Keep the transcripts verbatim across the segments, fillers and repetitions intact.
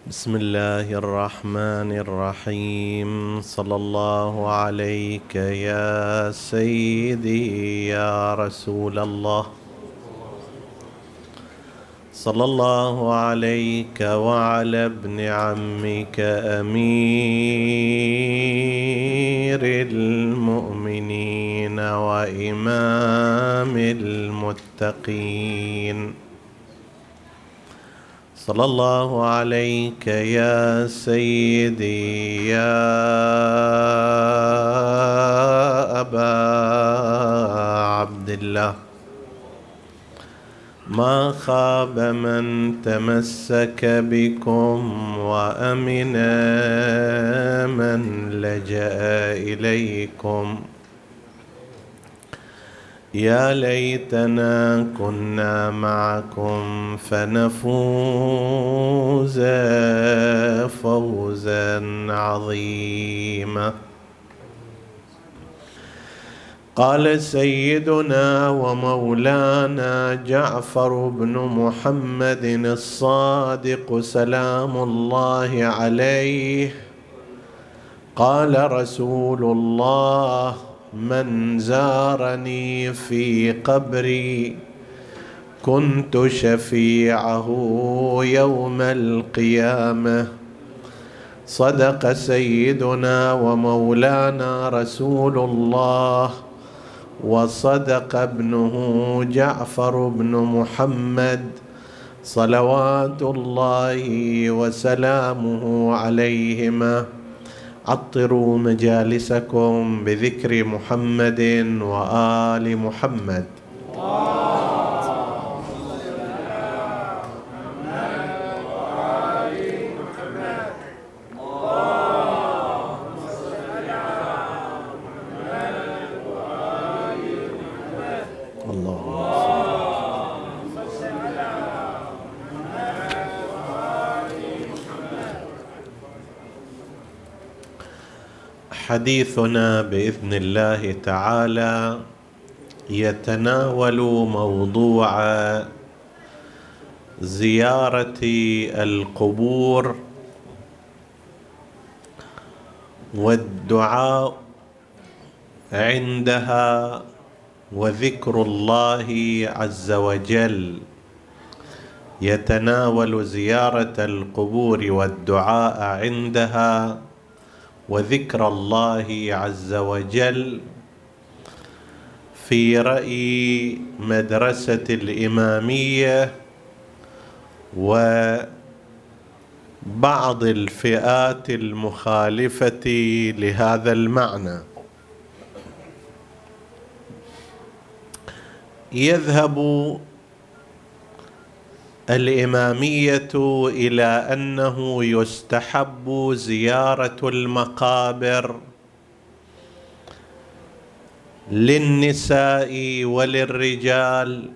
بسم الله الرحمن الرحيم. صلى الله عليك يا سيدي يا رسول الله. صلى الله عليك وعلى ابن عمك أمير المؤمنين وإمام المتقين. صلى الله عليك يا سيدي يا أبا عبد الله. ما خاب من تمسك بكم وأمن من لجأ إليكم. يا ليتنا كنا معكم فنفوز فوزا عظيما. قال سيدنا ومولانا جعفر بن محمد الصادق سلام الله عليه: قال رسول الله: من زارني في قبري كنت شفيعه يوم القيامة. صدق سيدنا ومولانا رسول الله، وصدق ابنه جعفر بن محمد صلوات الله وسلامه عليهما. عطروا مجالسكم بذكر محمد وآل محمد. حديثنا بإذن الله تعالى يتناول موضوع زيارة القبور والدعاء عندها وذكر الله عز وجل. يتناول زيارة القبور والدعاء عندها وذكر الله عز وجل في رأي مدرسة الإمامية وبعض الفئات المخالفة لهذا المعنى. يذهب الإمامية إلى أنه يستحب زيارة المقابر للنساء وللرجال،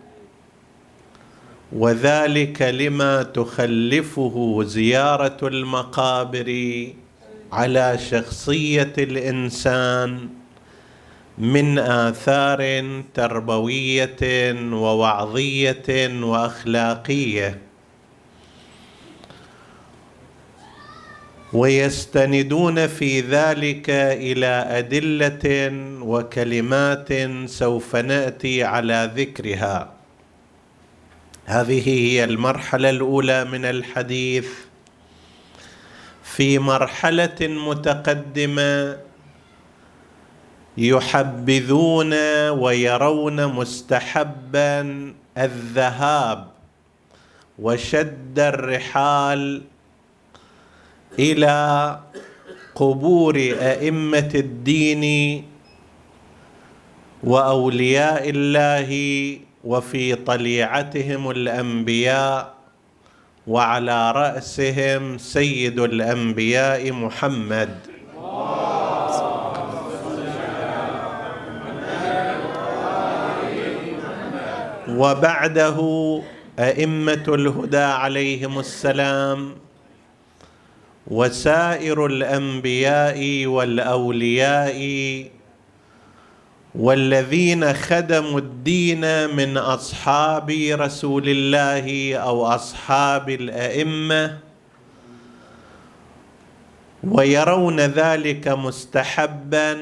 وذلك لما تخلفه زيارة المقابر على شخصية الإنسان من آثار تربوية ووعظية وأخلاقية، ويستندون في ذلك إلى أدلة وكلمات سوف نأتي على ذكرها. هذه هي المرحلة الأولى من الحديث. في مرحلة متقدمة يحبذون ويرون مستحبا الذهاب وشد الرحال إلى قبور أئمة الدين وأولياء الله، وفي طليعتهم الأنبياء، وعلى رأسهم سيد الأنبياء محمد. وبعده أئمة الهدى عليهم السلام، وسائر الأنبياء والأولياء والذين خدموا الدين من أصحاب رسول الله أو أصحاب الأئمة ويرون ذلك مستحبا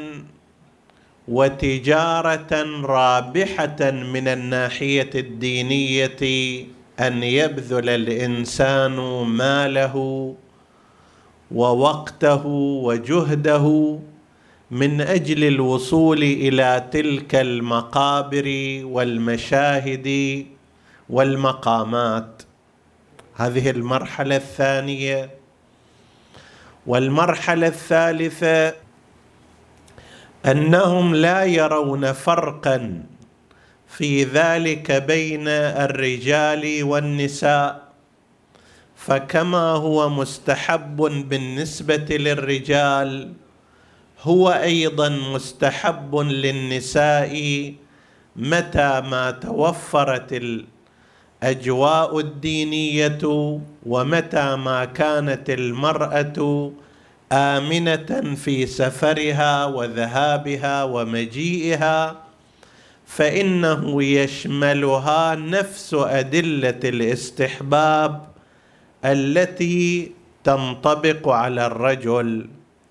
وتجارة رابحة من الناحية الدينية، أن يبذل الإنسان ماله ووقته وجهده من أجل الوصول إلى تلك المقابر والمشاهد والمقامات. هذه المرحلة الثانية. والمرحلة الثالثة أنهم لا يرون فرقا في ذلك بين الرجال والنساء، فكما هو مستحب بالنسبة للرجال هو أيضا مستحب للنساء متى ما توفرت الأجواء الدينية ومتى ما كانت المرأة آمنة في سفرها وذهابها ومجيئها، فإنه يشملها نفس أدلة الاستحباب التي تنطبق على الرجل.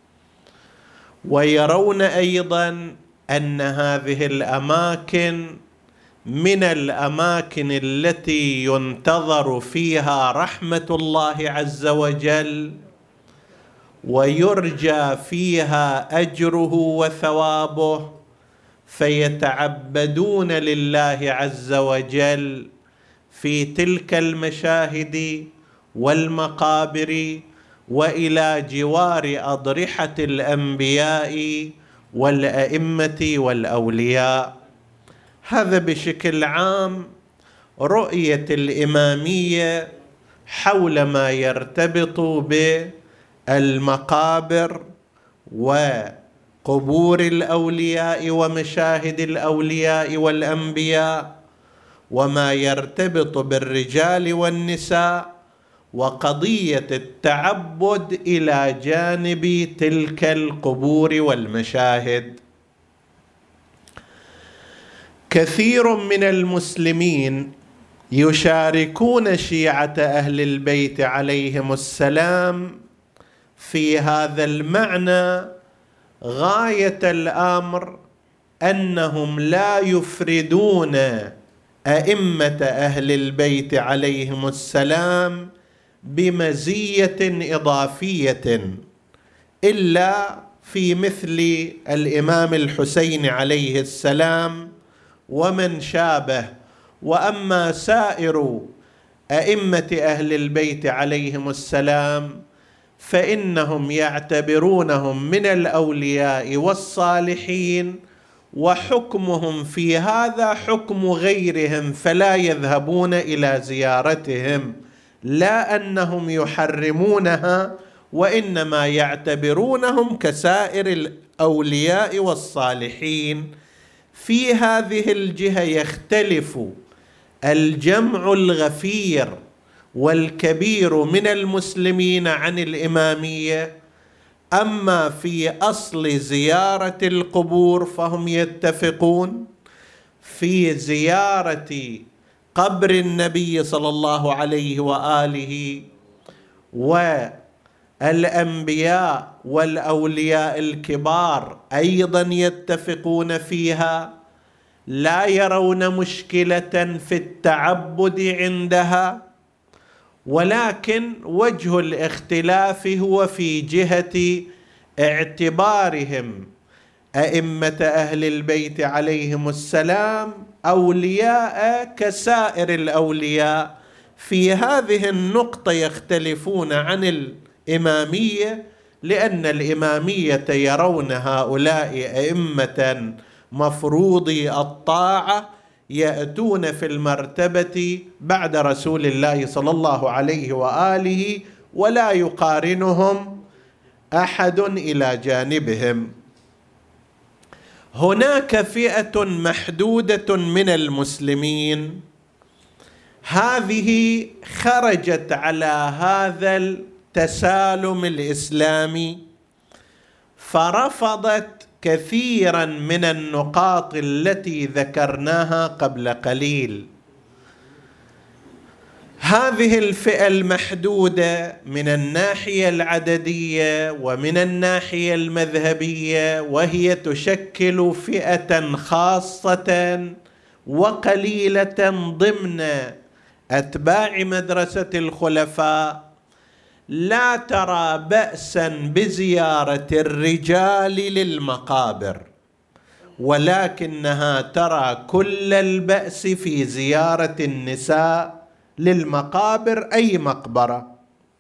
ويرون أيضا أن هذه الأماكن من الأماكن التي ينتظر فيها رحمة الله عز وجل ويرجى فيها أجره وثوابه، فيتعبدون لله عز وجل في تلك المشاهد والمقابر وإلى جوار أضرحة الأنبياء والأئمة والأولياء. هذا بشكل عام رؤية الإمامية حول ما يرتبط بالمقابر وقبور الأولياء ومشاهد الأولياء والأنبياء، وما يرتبط بالرجال والنساء، وقضية التعبد إلى جانب تلك القبور والمشاهد. كثير من المسلمين يشاركون شيعة أهل البيت عليهم السلام في هذا المعنى غاية الأمر، أنهم لا يفردون أئمة أهل البيت عليهم السلام بمزية إضافية إلا في مثل الإمام الحسين عليه السلام ومن شابه. وأما سائر أئمة أهل البيت عليهم السلام فإنهم يعتبرونهم من الأولياء والصالحين، وحكمهم في هذا حكم غيرهم، فلا يذهبون إلى زيارتهم، لا أنهم يحرمونها، وإنما يعتبرونهم كسائر الأولياء والصالحين. في هذه الجهة يختلف الجمع الغفير والكبير من المسلمين عن الإمامية. أما في أصل زيارة القبور فهم يتفقون، في زيارة قبر النبي صلى الله عليه وآله والأنبياء والأولياء الكبار أيضا يتفقون فيها، لا يرون مشكلة في التعبد عندها، ولكن وجه الاختلاف هو في جهة اعتبارهم أئمة أهل البيت عليهم السلام أولياء كسائر الأولياء. في هذه النقطة يختلفون عن الإمامية، لأن الإمامية يرون هؤلاء أئمة مفروضي الطاعة يأتون في المرتبة بعد رسول الله صلى الله عليه وآله، ولا يقارنهم أحد إلى جانبهم. هناك فئة محدودة من المسلمين هذه خرجت على هذا التسالم الإسلامي، فرفضت كثيرا من النقاط التي ذكرناها قبل قليل. هذه الفئة المحدودة من الناحية العددية ومن الناحية المذهبية، وهي تشكل فئة خاصة وقليلة ضمن أتباع مدرسة الخلفاء، لا ترى بأسا بزيارة الرجال للمقابر، ولكنها ترى كل البأس في زيارة النساء للمقابر، أي مقبرة.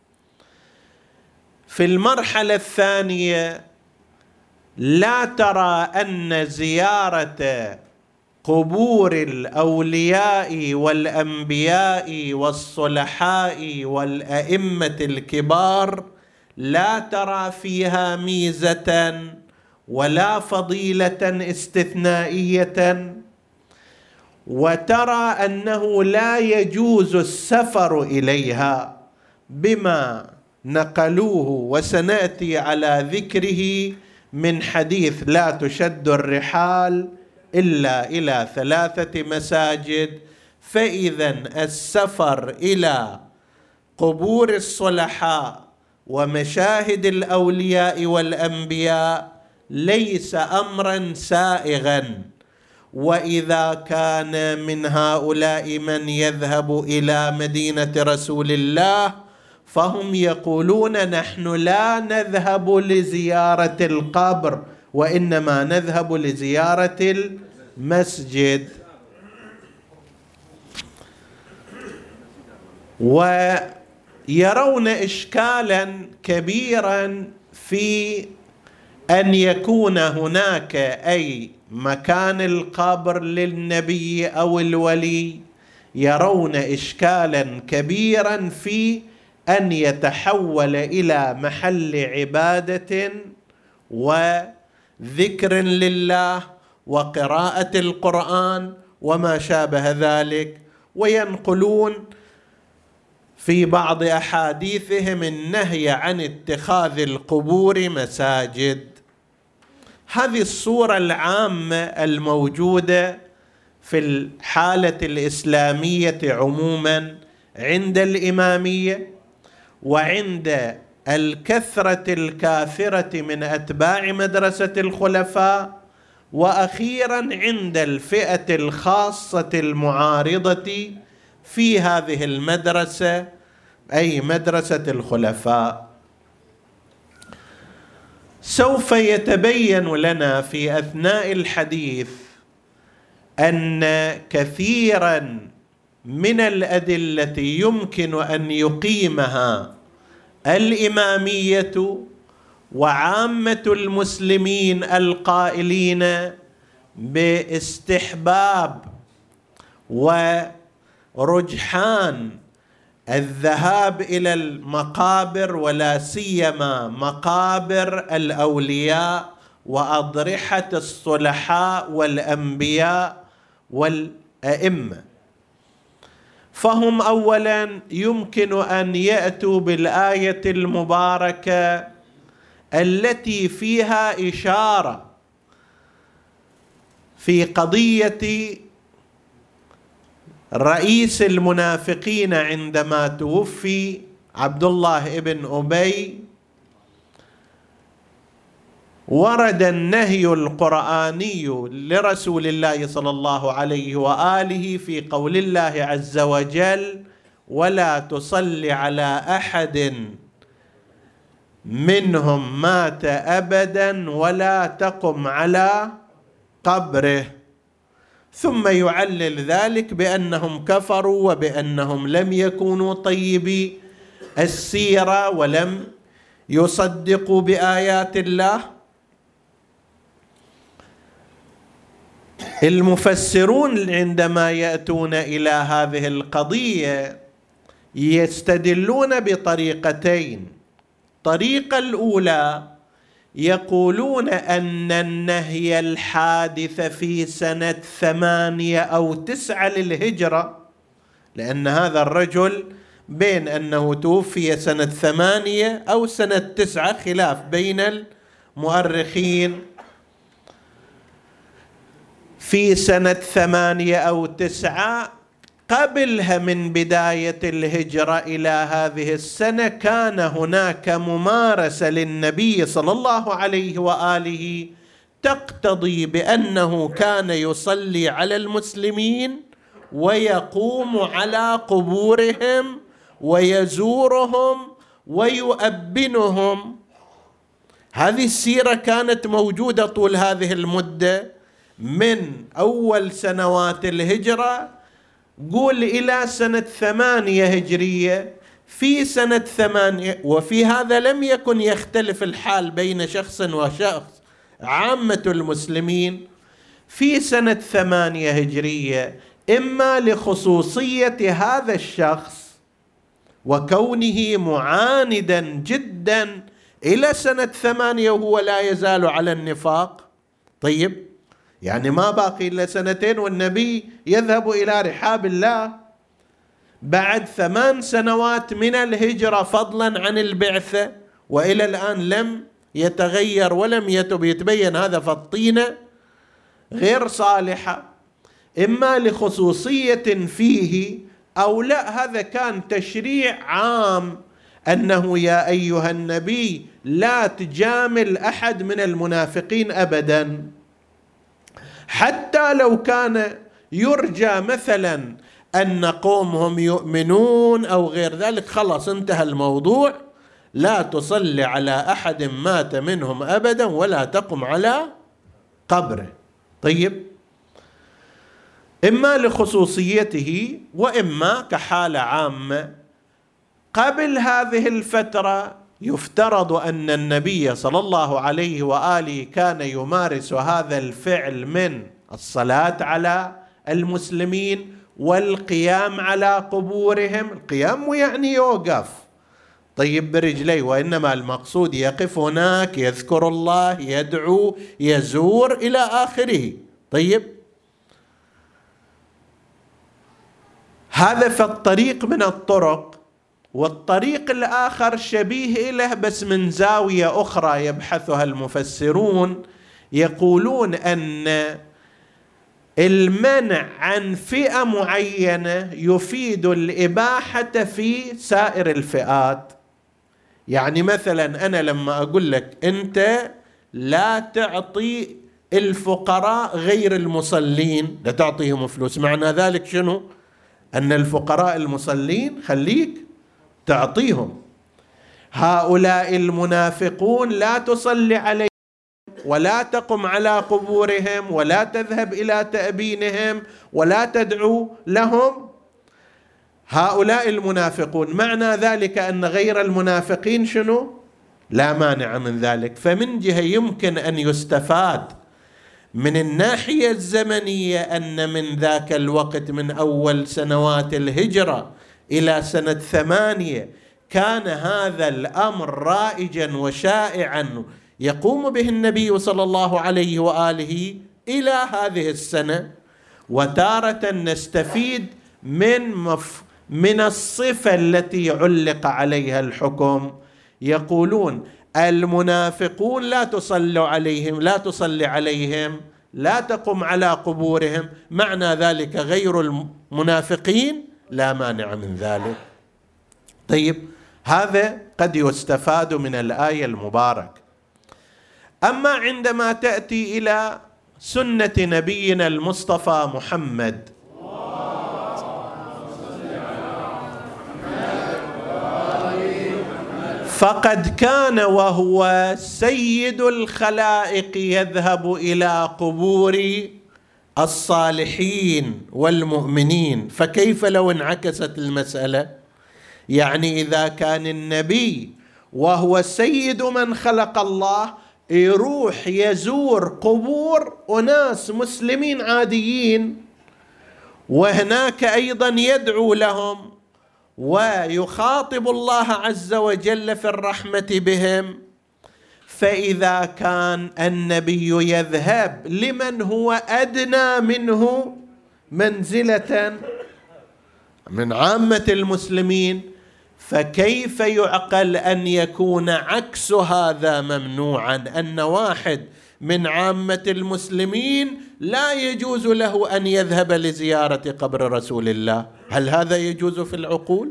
في المرحلة الثانية لا ترى أن زيارة قبور الأولياء والأنبياء والصلحاء والأئمة الكبار لا ترى فيها ميزة ولا فضيلة استثنائية، وترى أنه لا يجوز السفر إليها بما نقلوه وسنأتي على ذكره من حديث لا تشد الرحال إلا إلى ثلاثة مساجد. فإذا السفر إلى قبور الصلحاء ومشاهد الأولياء والأنبياء ليس أمرا سائغا، وإذا كان من هؤلاء من يذهب إلى مدينة رسول الله فهم يقولون نحن لا نذهب لزيارة القبر وإنما نذهب لزيارة المسجد. ويرون إشكالا كبيرا في أن يكون هناك أي مكان القبر للنبي أو الولي، يرون إشكالا كبيرا في أن يتحول إلى محل عبادة وذكر لله وقراءة القرآن وما شابه ذلك، وينقلون في بعض أحاديثهم النهي عن اتخاذ القبور مساجد. هذه الصورة العامة الموجودة في الحالة الإسلامية عموما عند الإمامية وعند الكثرة الكاثرة من أتباع مدرسة الخلفاء، وأخيرا عند الفئة الخاصة المعارضة في هذه المدرسة أي مدرسة الخلفاء. سوف يتبين لنا في أثناء الحديث أن كثيرا من الأدلة يمكن أن يقيمها الإمامية وعامة المسلمين القائلين باستحباب ورجحان الذهاب إلى المقابر، ولا سيما مقابر الأولياء وأضرحة الصلحاء والأنبياء والأئمة. فهم أولا يمكن أن يأتوا بالآية المباركة التي فيها إشارة في قضية رئيس المنافقين عندما توفي عبد الله بن أبي، ورد النهي القرآني لرسول الله صلى الله عليه وآله في قول الله عز وجل ولا تصل على أحد منهم مات أبدا ولا تقم على قبره، ثم يعلل ذلك بأنهم كفروا وبأنهم لم يكونوا طيبي السيرة ولم يصدقوا بآيات الله. المفسرون عندما يأتون إلى هذه القضية يستدلون بطريقتين. الطريقة الأولى يقولون أن النهي الحادث في سنة ثمانية أو تسعة للهجرة، لأن هذا الرجل بين أنه توفي سنة ثمانية أو سنة تسعة، خلاف بين المؤرخين، في سنة ثمانية أو تسعة قبلها من بداية الهجرة إلى هذه السنة كان هناك ممارسة للنبي صلى الله عليه وآله تقتضي بأنه كان يصلي على المسلمين ويقوم على قبورهم ويزورهم ويؤبنهم. هذه السيرة كانت موجودة طول هذه المدة من أول سنوات الهجرة، قول إلى سنة ثمانية هجرية. في سنة ثمانية، وفي هذا لم يكن يختلف الحال بين شخص وشخص، عامة المسلمين في سنة ثمانية هجرية، إما لخصوصية هذا الشخص وكونه معاندا جدا إلى سنة ثمانية وهو لا يزال على النفاق. طيب، يعني ما باقي إلا سنتين والنبي يذهب إلى رحاب الله بعد ثمان سنوات من الهجرة فضلا عن البعثة، وإلى الآن لم يتغير ولم يتب، يتبين هذا فالطينة غير صالحة. إما لخصوصية فيه أو لا، هذا كان تشريع عام أنه يا أيها النبي لا تجامل أحد من المنافقين أبدا، حتى لو كان يرجى مثلا أن قومهم يؤمنون أو غير ذلك، خلاص انتهى الموضوع، لا تصلي على أحد مات منهم أبدا ولا تقم على قبره. طيب، إما لخصوصيته وإما كحالة عامة. قبل هذه الفترة يفترض أن النبي صلى الله عليه وآله كان يمارس هذا الفعل من الصلاة على المسلمين والقيام على قبورهم. القيام يعني يوقف طيب برجليه، وإنما المقصود يقف هناك يذكر الله يدعو يزور إلى آخره. طيب، هذا فالطريق من الطرق. والطريق الآخر شبيه له بس من زاوية أخرى يبحثها المفسرون، يقولون أن المنع عن فئة معينة يفيد الإباحة في سائر الفئات. يعني مثلا أنا لما أقول لك أنت لا تعطي الفقراء غير المصلين، لا تعطيهم فلوس، معنى ذلك شنو؟ أن الفقراء المصلين خليك تعطيهم. هؤلاء المنافقون لا تصلي عليهم ولا تقم على قبورهم ولا تذهب إلى تأبينهم ولا تدعو لهم. هؤلاء المنافقون، معنى ذلك أن غير المنافقين شنو؟ لا مانع من ذلك. فمن جهة يمكن أن يستفاد من الناحية الزمنية أن من ذاك الوقت من أول سنوات الهجرة إلى سنة ثمانية كان هذا الأمر رائجا وشائعا يقوم به النبي صلى الله عليه وآله إلى هذه السنة. وتارة نستفيد من مف من الصفة التي علق عليها الحكم. يقولون المنافقون لا تصلوا عليهم لا تصلي عليهم لا تقم على قبورهم، معنى ذلك غير المنافقين لا مانع من ذلك. طيب، هذا قد يستفاد من الآية المباركة. أما عندما تأتي إلى سنة نبينا المصطفى محمد فقد كان وهو سيد الخلائق يذهب إلى قبور الصالحين والمؤمنين. فكيف لو انعكست المسألة؟ يعني إذا كان النبي وهو سيد من خلق الله يروح يزور قبور أناس مسلمين عاديين وهناك أيضا يدعو لهم ويخاطب الله عز وجل في الرحمة بهم، فإذا كان النبي يذهب لمن هو أدنى منه منزلة من عامة المسلمين، فكيف يعقل أن يكون عكس هذا ممنوعا؟ أن واحد من عامة المسلمين لا يجوز له أن يذهب لزيارة قبر رسول الله. هل هذا يجوز في العقول؟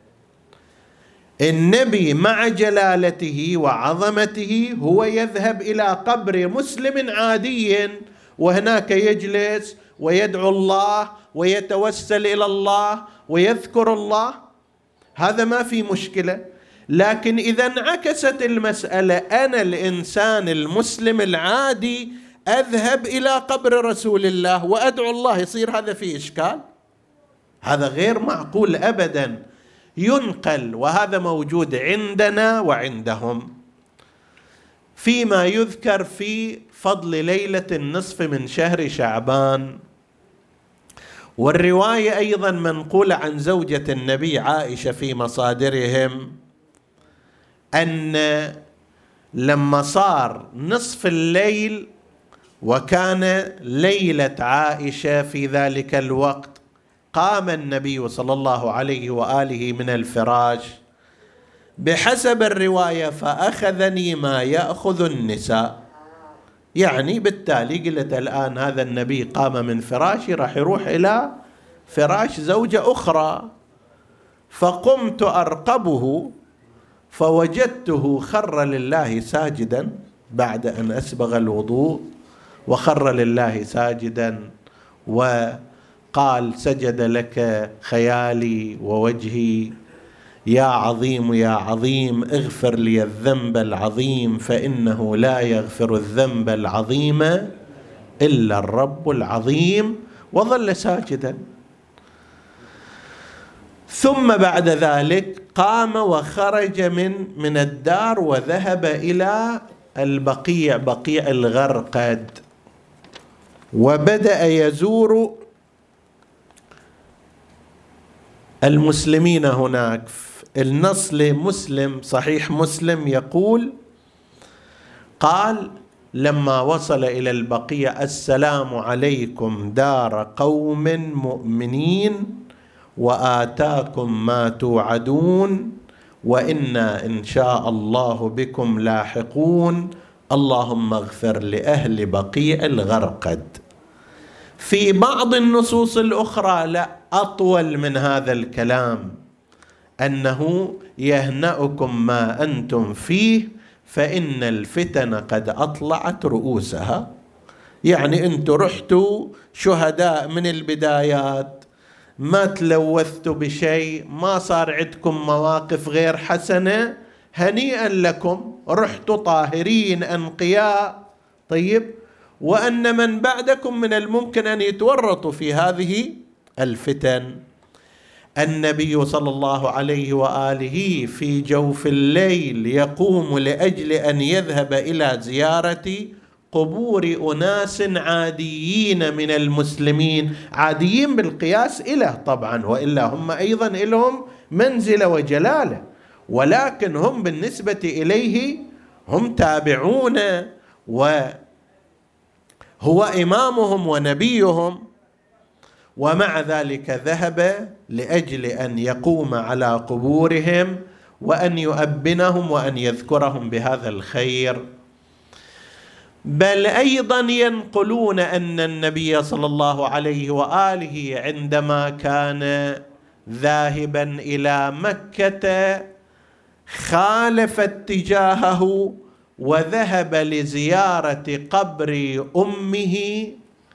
النبي مع جلالته وعظمته هو يذهب إلى قبر مسلم عادي وهناك يجلس ويدعو الله ويتوسل إلى الله ويذكر الله، هذا ما في مشكلة. لكن إذا انعكست المسألة، أنا الإنسان المسلم العادي أذهب إلى قبر رسول الله وأدعو الله، يصير هذا فيه إشكال؟ هذا غير معقول أبدا. ينقل، وهذا موجود عندنا وعندهم، فيما يذكر في فضل ليلة النصف من شهر شعبان، والرواية أيضا منقولة عن زوجة النبي عائشة في مصادرهم، أن لما صار نصف الليل وكان ليلة عائشة في ذلك الوقت، قام النبي صلى الله عليه وآله من الفراش بحسب الرواية فأخذني ما يأخذ النساء، يعني بالتالي قلت الآن هذا النبي قام من فراشي راح يروح إلى فراش زوجة أخرى، فقمت أرقبه فوجدته خر لله ساجدا بعد أن أسبغ الوضوء، وخر لله ساجدا وقال: سجد لك خيالي ووجهي يا عظيم يا عظيم، اغفر لي الذنب العظيم فإنه لا يغفر الذنب العظيم إلا الرب العظيم، وظل ساجدا. ثم بعد ذلك قام وخرج من من الدار وذهب إلى البقيع، بقيع الغرقد، وبدأ يزور المسلمين هناك. النص لمسلم، صحيح مسلم، يقول: قال لما وصل إلى البقيع: السلام عليكم دار قوم مؤمنين وآتاكم ما توعدون وإنا إن شاء الله بكم لاحقون، اللهم اغفر لأهل بقيع الغرقد. في بعض النصوص الأخرى لا، أطول من هذا الكلام، أنه يهنأكم ما أنتم فيه فإن الفتن قد أطلعت رؤوسها، يعني أنتم رحتوا شهداء من البدايات، ما تلوثتوا بشيء، ما صار عندكم مواقف غير حسنة، هنيئا لكم، رحتوا طاهرين أنقياء. طيب، وأن من بعدكم من الممكن أن يتورطوا في هذه الفتن. النبي صلى الله عليه وآله في جوف الليل يقوم لأجل أن يذهب إلى زيارة قبور أناس عاديين من المسلمين، عاديين بالقياس إله طبعا، وإلا هم أيضا لهم منزلة وجلالة، ولكن هم بالنسبة إليه هم تابعون وهو إمامهم ونبيهم، ومع ذلك ذهب لأجل أن يقوم على قبورهم وأن يؤبنهم وأن يذكرهم بهذا الخير. بل أيضا ينقلون أن النبي صلى الله عليه وآله عندما كان ذاهبا إلى مكة خالف اتجاهه وذهب لزيارة قبر أمه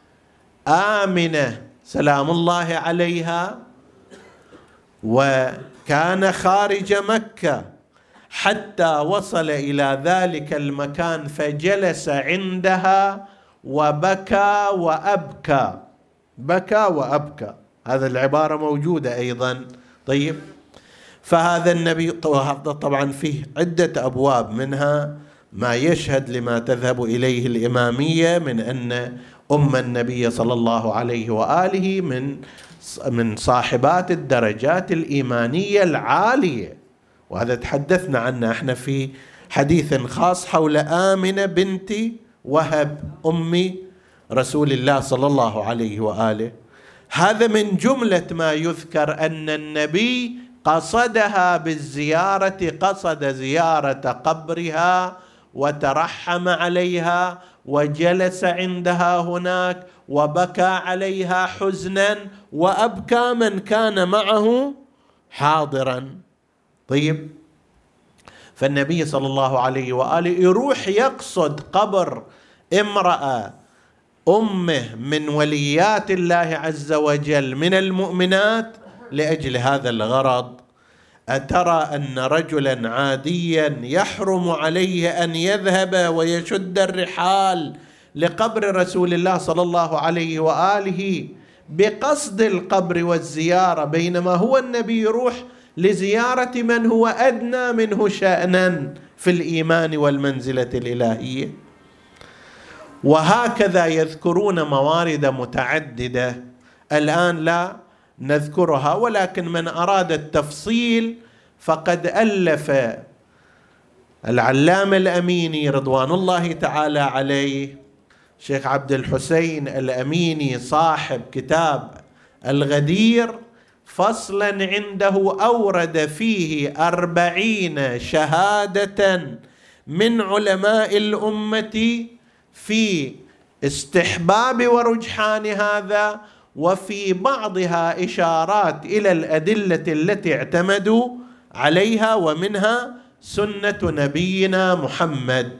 آمنة سلام الله عليها، وكان خارج مكة حتى وصل إلى ذلك المكان فجلس عندها وبكى وأبكى، بكى وأبكى، هذا العبارة موجودة أيضا. طيب، فهذا النبي طبعا فيه عدة أبواب، منها ما يشهد لما تذهب إليه الإمامية من أن أم النبي صلى الله عليه وآله من من صاحبات الدرجات الإيمانية العالية، وهذا تحدثنا عنه احنا في حديث خاص حول آمنة بنت وهب أم رسول الله صلى الله عليه وآله. هذا من جملة ما يذكر أن النبي قصدها بالزيارة، قصد زيارة قبرها وترحم عليها وجلس عندها هناك وبكى عليها حزنا وأبكى من كان معه حاضرا. طيب، فالنبي صلى الله عليه وآله يروح يقصد قبر امرأة أمه من وليات الله عز وجل من المؤمنات لأجل هذا الغرض. أترى أن رجلا عاديا يحرم عليه أن يذهب ويشد الرحال لقبر رسول الله صلى الله عليه وآله بقصد القبر والزيارة، بينما هو النبي يروح لزيارة من هو أدنى منه شأنا في الإيمان والمنزلة الإلهية؟ وهكذا يذكرون موارد متعددة الآن لا نذكرها، ولكن من أراد التفصيل فقد ألف العلامة الأميني رضوان الله تعالى عليه، شيخ عبد الحسين الأميني صاحب كتاب الغدير، فصلا عنده أورد فيه أربعين شهادة من علماء الأمة في استحباب ورجحان هذا، وفي بعضها إشارات إلى الأدلة التي اعتمدوا عليها، ومنها سنة نبينا محمد.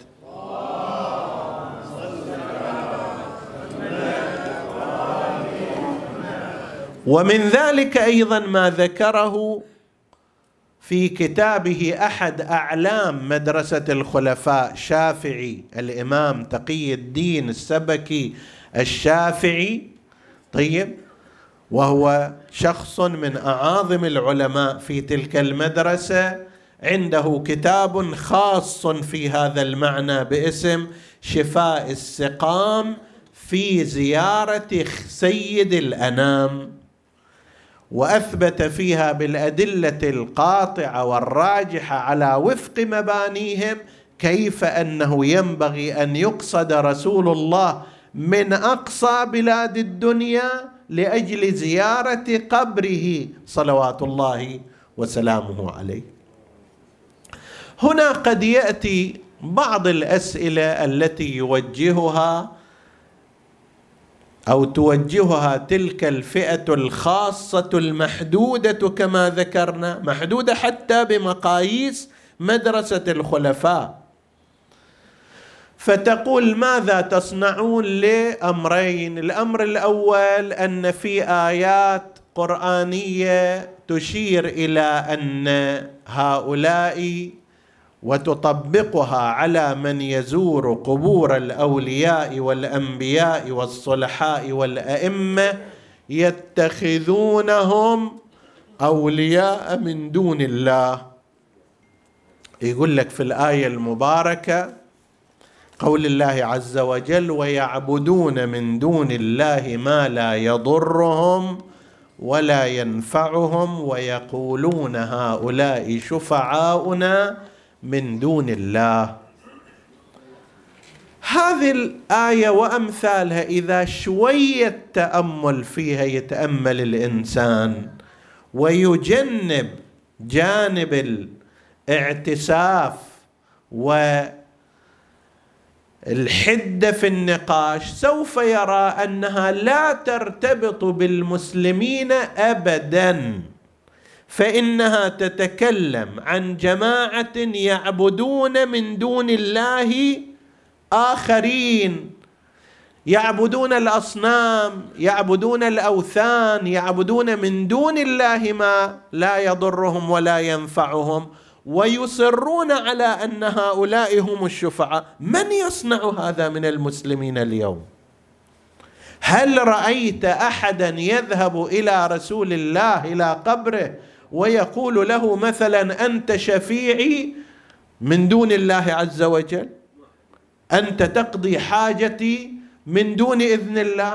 ومن ذلك أيضا ما ذكره في كتابه أحد أعلام مدرسة الخلفاء شافعي، الإمام تقي الدين السبكي الشافعي، طيب، وهو شخص من أعاظم العلماء في تلك المدرسة، عنده كتاب خاص في هذا المعنى باسم شفاء السقام في زيارة سيد الأنام، وأثبت فيها بالأدلة القاطعة والراجحة على وفق مبانيهم كيف أنه ينبغي أن يقصد رسول الله من أقصى بلاد الدنيا لأجل زيارة قبره صلوات الله وسلامه عليه. هنا قد يأتي بعض الأسئلة التي يوجهها أو توجهها تلك الفئة الخاصة المحدودة، كما ذكرنا محدودة حتى بمقاييس مدرسة الخلفاء، فتقول ماذا تصنعون لأمرين؟ الأمر الأول أن في آيات قرآنية تشير إلى أن هؤلاء وتطبقها على من يزور قبور الأولياء والأنبياء والصلحاء والأئمة يتخذونهم أولياء من دون الله. يقول لك في الآية المباركة قول الله عز وجل: ويعبدون من دون الله ما لا يضرهم ولا ينفعهم ويقولون هؤلاء شفعاؤنا من دون الله. هذه الآية وأمثالها إذا شوية تأمل فيها يتأمل الإنسان ويجنب جانب الاعتساف والحدة في النقاش، سوف يرى أنها لا ترتبط بالمسلمين أبداً، فإنها تتكلم عن جماعة يعبدون من دون الله آخرين، يعبدون الأصنام، يعبدون الأوثان، يعبدون من دون الله ما لا يضرهم ولا ينفعهم، ويصرون على أن هؤلاء هم الشفعاء. من يصنع هذا من المسلمين اليوم؟ هل رأيت أحدا يذهب إلى رسول الله إلى قبره ويقول له مثلا أنت شفيعي من دون الله عز وجل، أنت تقضي حاجتي من دون إذن الله؟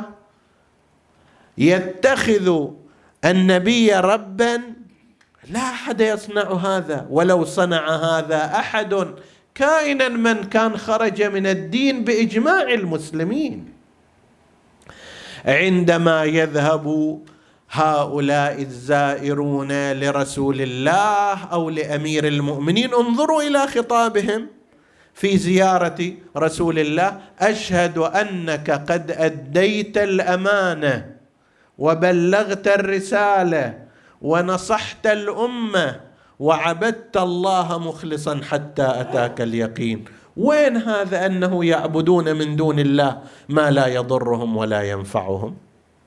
يتخذ النبي ربا؟ لا أحد يصنع هذا، ولو صنع هذا أحد كائنا من كان خرج من الدين بإجماع المسلمين. عندما يذهب هؤلاء الزائرون لرسول الله أو لأمير المؤمنين، انظروا إلى خطابهم، في زيارة رسول الله: أشهد أنك قد أديت الأمانة وبلغت الرسالة ونصحت الأمة وعبدت الله مخلصا حتى أتاك اليقين. وين هذا أنه يعبدون من دون الله ما لا يضرهم ولا ينفعهم؟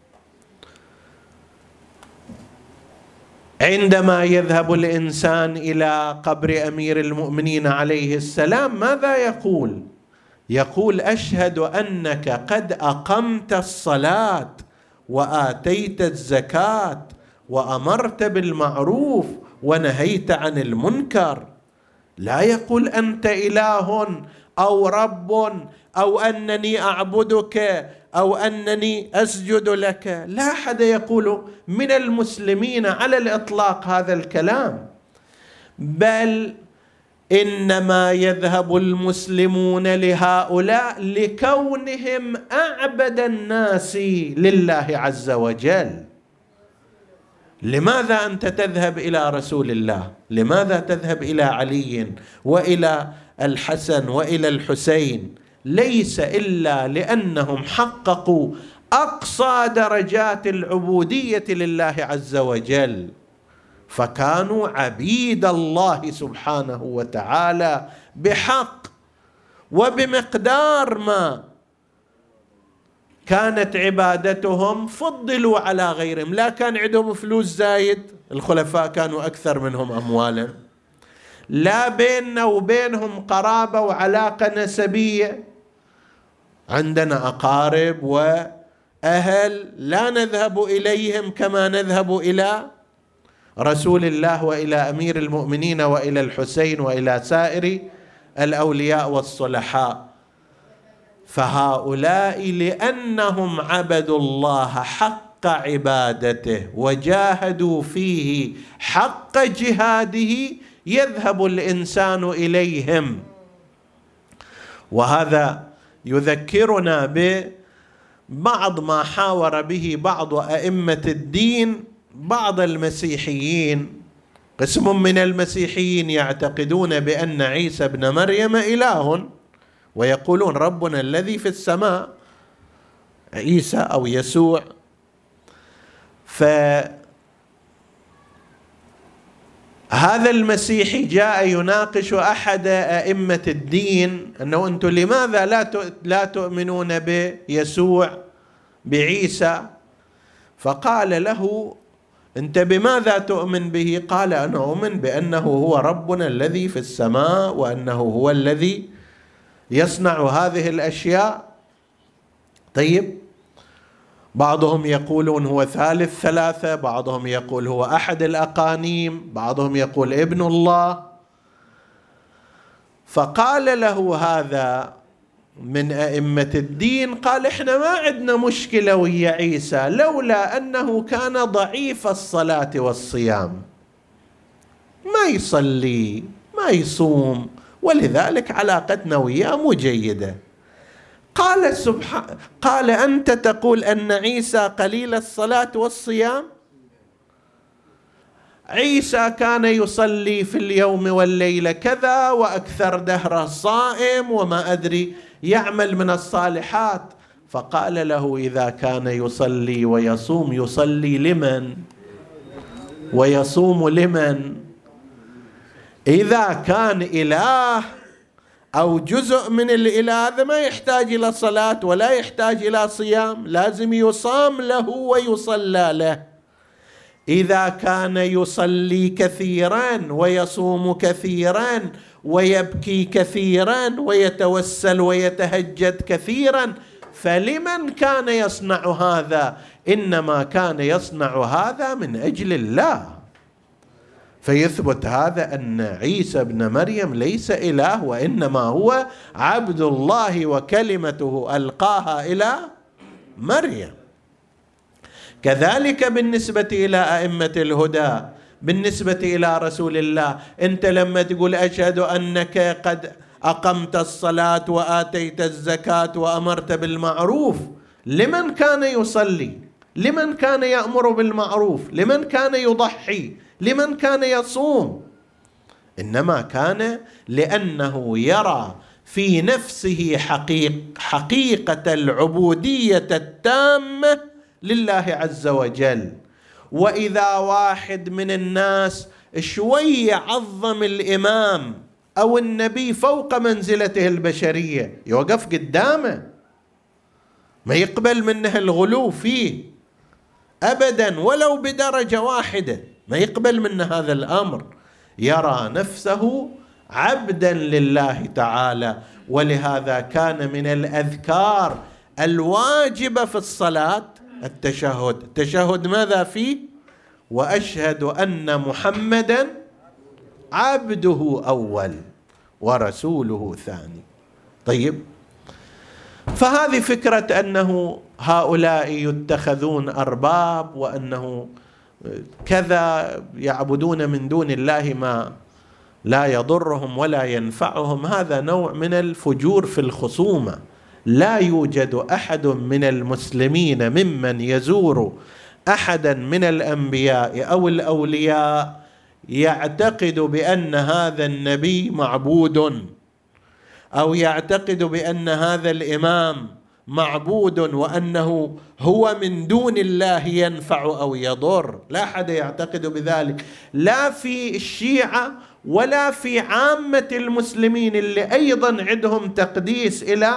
عندما يذهب الإنسان إلى قبر أمير المؤمنين عليه السلام ماذا يقول؟ يقول: أشهد أنك قد أقمت الصلاة وآتيت الزكاة وأمرت بالمعروف ونهيت عن المنكر. لا يقول أنت إله أو رب أو أنني أعبدك أو أنني أسجد لك. لا أحد يقول من المسلمين على الإطلاق هذا الكلام، بل إنما يذهب المسلمون لهؤلاء لكونهم أعبد الناس لله عز وجل. لماذا أنت تذهب إلى رسول الله؟ لماذا تذهب إلى علي وإلى الحسن وإلى الحسين؟ ليس إلا لأنهم حققوا أقصى درجات العبودية لله عز وجل، فكانوا عبيد الله سبحانه وتعالى بحق وبمقدار ما كانت عبادتهم فضلوا على غيرهم. لا كان عندهم فلوس زايد، الخلفاء كانوا أكثر منهم أموالا، لا بيننا وبينهم قرابة وعلاقة نسبية، عندنا أقارب وأهل لا نذهب إليهم كما نذهب إلى رسول الله وإلى أمير المؤمنين وإلى الحسين وإلى سائر الأولياء والصلحاء. فهؤلاء لأنهم عبدوا الله حق عبادته وجاهدوا فيه حق جهاده يذهب الإنسان إليهم. وهذا يذكرنا ببعض ما حاور به بعض أئمة الدين بعض المسيحيين. قسم من المسيحيين يعتقدون بأن عيسى ابن مريم إله، ويقولون ربنا الذي في السماء عيسى أو يسوع. فهذا المسيحي جاء يناقش أحد أئمة الدين أنه أنتم لماذا لا لا تؤمنون بيسوع بعيسى؟ فقال له: أنت بماذا تؤمن به؟ قال: أنا أؤمن بأنه هو ربنا الذي في السماء وأنه هو الذي يصنع هذه الأشياء. طيب، بعضهم يقولون هو ثالث ثلاثة، بعضهم يقول هو أحد الأقانيم، بعضهم يقول ابن الله. فقال له هذا من أئمة الدين، قال: إحنا ما عندنا مشكلة ويا عيسى لولا أنه كان ضعيف الصلاة والصيام، ما يصلي ما يصوم، ولذلك علاقتنا وياه مو جيدة. قال سبحان قال: أنت تقول أن عيسى قليل الصلاة والصيام؟ عيسى كان يصلي في اليوم والليلة كذا وأكثر دهره صائم وما أدري يعمل من الصالحات. فقال له: إذا كان يصلي ويصوم يصلي لمن ويصوم لمن؟ إذا كان إله أو جزء من الإله هذا ما يحتاج إلى صلاة ولا يحتاج إلى صيام، لازم يصام له ويصلى له. إذا كان يصلي كثيرا ويصوم كثيرا ويبكي كثيرا ويتوسل ويتهجد كثيرا، فلمن كان يصنع هذا؟ إنما كان يصنع هذا من أجل الله. فيثبت هذا أن عيسى ابن مريم ليس إله، وإنما هو عبد الله وكلمته ألقاها إلى مريم. كذلك بالنسبة إلى أئمة الهدى، بالنسبة إلى رسول الله، أنت لما تقول أشهد أنك قد أقمت الصلاة وآتيت الزكاة وأمرت بالمعروف، لمن كان يصلي؟ لمن كان يأمر بالمعروف؟ لمن كان يضحي؟ لمن كان يصوم؟ إنما كان لأنه يرى في نفسه حقيق حقيقة العبودية التامة لله عز وجل. وإذا واحد من الناس شوية عظم الإمام أو النبي فوق منزلته البشرية، يوقف قدامه، ما يقبل منه الغلو فيه أبدا ولو بدرجة واحدة، ما يقبل منه هذا الأمر، يرى نفسه عبدا لله تعالى. ولهذا كان من الأذكار الواجبة في الصلاة التشهد. التشهد ماذا فيه؟ وأشهد أن محمدا عبده أول ورسوله ثاني. طيب، فهذه فكرة أنه هؤلاء يتخذون أرباب وأنه كذا يعبدون من دون الله ما لا يضرهم ولا ينفعهم، هذا نوع من الفجور في الخصومة. لا يوجد أحد من المسلمين ممن يزور أحدا من الأنبياء أو الأولياء يعتقد بأن هذا النبي معبود، أو يعتقد بأن هذا الإمام معبود وأنه هو من دون الله ينفع أو يضر. لا أحد يعتقد بذلك، لا في الشيعة ولا في عامة المسلمين اللي أيضا عندهم تقديس إلى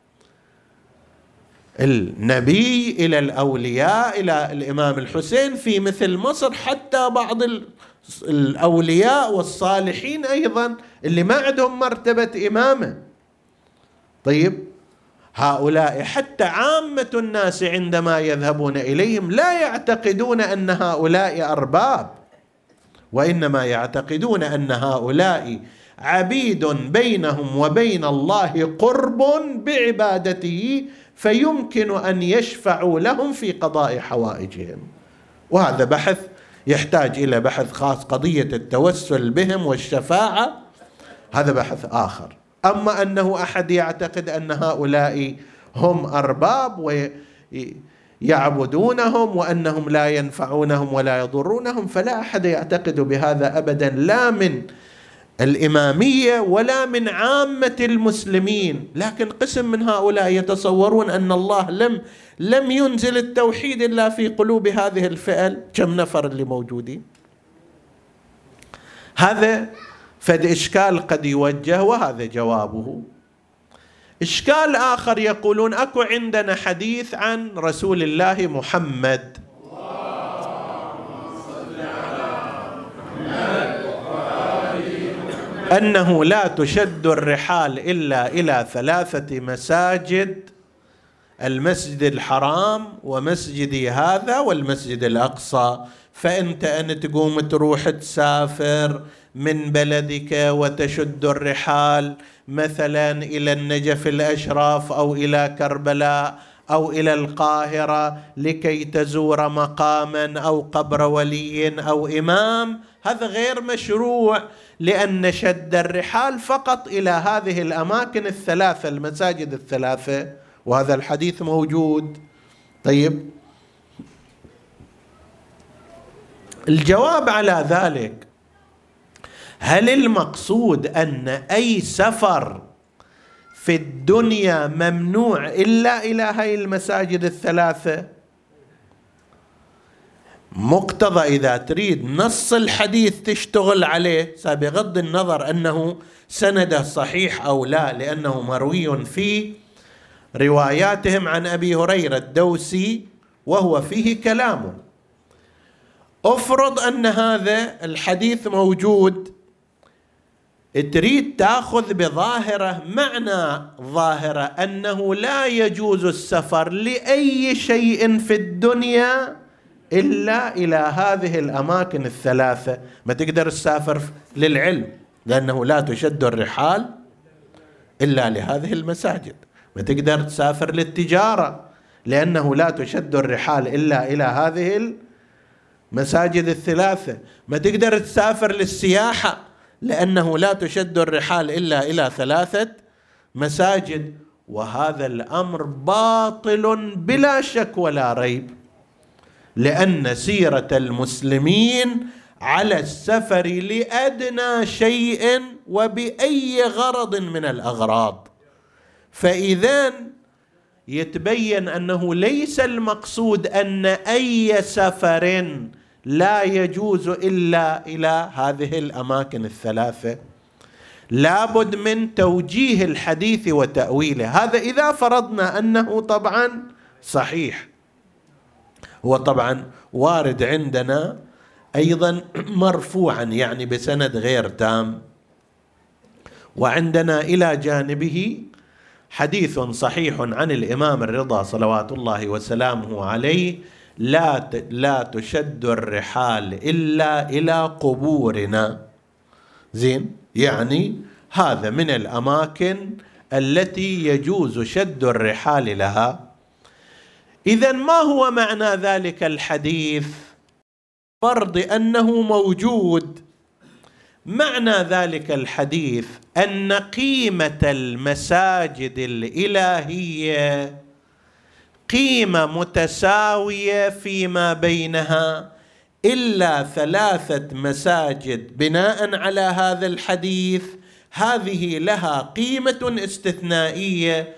النبي، إلى الأولياء، إلى الإمام الحسين في مثل مصر. حتى بعض الأولياء والصالحين أيضا اللي ما عندهم مرتبة إمامة. طيب، هؤلاء حتى عامة الناس عندما يذهبون إليهم لا يعتقدون أن هؤلاء أرباب، وإنما يعتقدون أن هؤلاء عبيد بينهم وبين الله قرب بعبادته، فيمكن أن يشفعوا لهم في قضاء حوائجهم. وهذا بحث يحتاج إلى بحث خاص. قضية التوسل بهم والشفاعة هذا بحث آخر. أما أنه أحد يعتقد أن هؤلاء هم أرباب ويعبدونهم وأنهم لا ينفعونهم ولا يضرونهم، فلا أحد يعتقد بهذا أبدا، لا من الإمامية ولا من عامة المسلمين. لكن قسم من هؤلاء يتصورون أن الله لم لم ينزل التوحيد إلا في قلوب هذه الفئة. كم نفر اللي موجودين؟ هذا فد إشكال قد يوجه، وهذا جوابه. إشكال آخر يقولون أكو عندنا حديث عن رسول الله محمد أنه لا تشد الرحال إلا إلى ثلاثة مساجد: المسجد الحرام ومسجدي هذا والمسجد الأقصى. فأنت أن تقوم تروح تسافر من بلدك وتشد الرحال مثلا إلى النجف الأشرف أو إلى كربلاء أو إلى القاهرة لكي تزور مقاما أو قبر ولي أو إمام، هذا غير مشروع، لأن شد الرحال فقط إلى هذه الأماكن الثلاثة، المساجد الثلاثة، وهذا الحديث موجود. طيب، الجواب على ذلك: هل المقصود أن أي سفر في الدنيا ممنوع إلا إلى هاي المساجد الثلاثة؟ مقتضى إذا تريد نص الحديث تشتغل عليه، بغض النظر أنه سنده صحيح أو لا، لأنه مروي في رواياتهم عن أبي هريرة الدوسي وهو فيه كلامه. أفرض أن هذا الحديث موجود، تريد تأخذ بظاهرة، معنى ظاهرة أنه لا يجوز السفر لأي شيء في الدنيا إلا إلى هذه الأماكن الثلاثة. ما تقدر تسافر للعلم لأنه لا تشد الرحال إلا لهذه المساجد. ما تقدر تسافر للتجارة لأنه لا تشد الرحال إلا إلى هذه المساجد الثلاثة. ما تقدر تسافر للسياحة لأنه لا تشد الرحال إلا إلى ثلاثة مساجد. وهذا الأمر باطل بلا شك ولا ريب، لأن سيرة المسلمين على السفر لأدنى شيء وبأي غرض من الأغراض. فإذا يتبين أنه ليس المقصود أن أي سفر لا يجوز إلا إلى هذه الأماكن الثلاثة. لابد من توجيه الحديث وتأويله. هذا إذا فرضنا أنه طبعا صحيح. هو طبعا وارد عندنا أيضا مرفوعا يعني بسند غير تام، وعندنا إلى جانبه حديث صحيح عن الإمام الرضا صلوات الله وسلامه عليه: لا لا تشد الرحال إلا إلى قبورنا. زين، يعني هذا من الأماكن التي يجوز شد الرحال لها. إذن ما هو معنى ذلك الحديث؟ فرض أنه موجود. معنى ذلك الحديث أن قيمة المساجد الإلهية قيمة متساوية فيما بينها، إلا ثلاثة مساجد بناء على هذا الحديث هذه لها قيمة استثنائية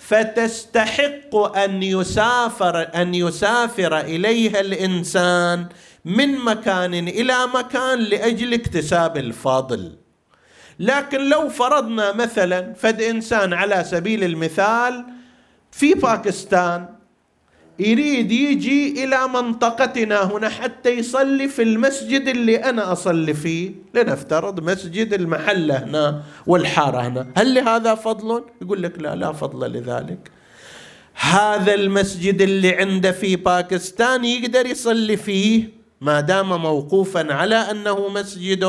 فتستحق أن يسافر أن يسافر إليها الإنسان من مكان إلى مكان لأجل اكتساب الفضل. لكن لو فرضنا مثلا فد إنسان على سبيل المثال في باكستان يريد يجي إلى منطقتنا هنا حتى يصلي في المسجد اللي أنا أصلي فيه، لنفترض مسجد المحلة هنا والحارة هنا، هل لهذا فضل؟ يقول لك لا، لا فضل لذلك. هذا المسجد اللي عنده في باكستان يقدر يصلي فيه ما دام موقوفا على أنه مسجد،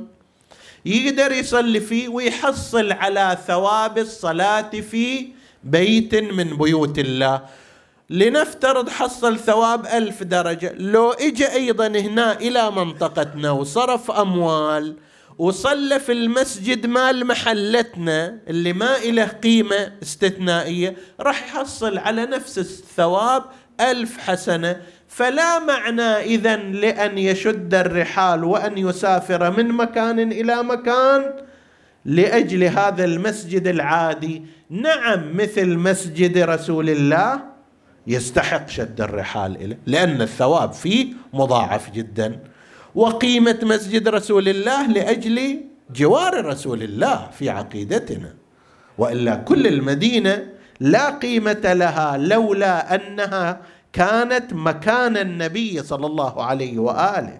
يقدر يصلي فيه ويحصل على ثواب الصلاة في بيت من بيوت الله. لنفترض حصل ثواب ألف درجة. لو إجا أيضا هنا إلى منطقتنا وصرف أموال وصلى في المسجد مال محلتنا اللي ما إله قيمة استثنائية، راح يحصل على نفس الثواب ألف حسنة. فلا معنى إذن لأن يشد الرحال وأن يسافر من مكان إلى مكان لأجل هذا المسجد العادي. نعم، مثل مسجد رسول الله يستحق شد الرحال إليه لأن الثواب فيه مضاعف جدا، وقيمة مسجد رسول الله لأجل جوار رسول الله في عقيدتنا، وإلا كل المدينة لا قيمة لها لولا أنها كانت مكان النبي صلى الله عليه وآله.